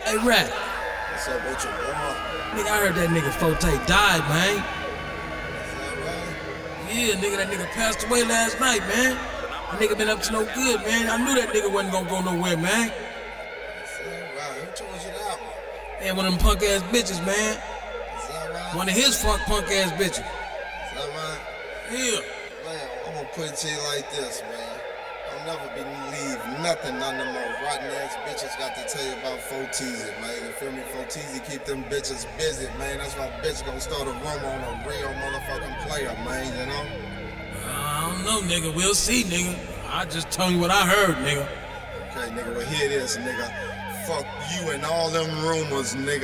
Hey, Rat. What's up with your boy? Nigga, I heard that nigga Forte died, man. Is that right? Yeah, nigga, that nigga passed away last night, man. That nigga been up to no good, man. I knew that nigga wasn't gonna go nowhere, man. Is that right? Who told you that one? Man, one of them punk ass bitches, man. Is that right? One of his punk ass bitches. Is that right? Yeah. Man, I'm gonna put it to you like this, man. I'll never leave nothing none of them old rotten ass bitches got to tell you about Forteezy, man. You feel me? Forteezy keep them bitches busy, man. That's why bitch gonna start a rumor on a real motherfucking player, man, you know? I don't know, nigga. We'll see, nigga. I just tell you what I heard, nigga. Okay, nigga, well here it is, nigga. Fuck you and all them rumors, nigga.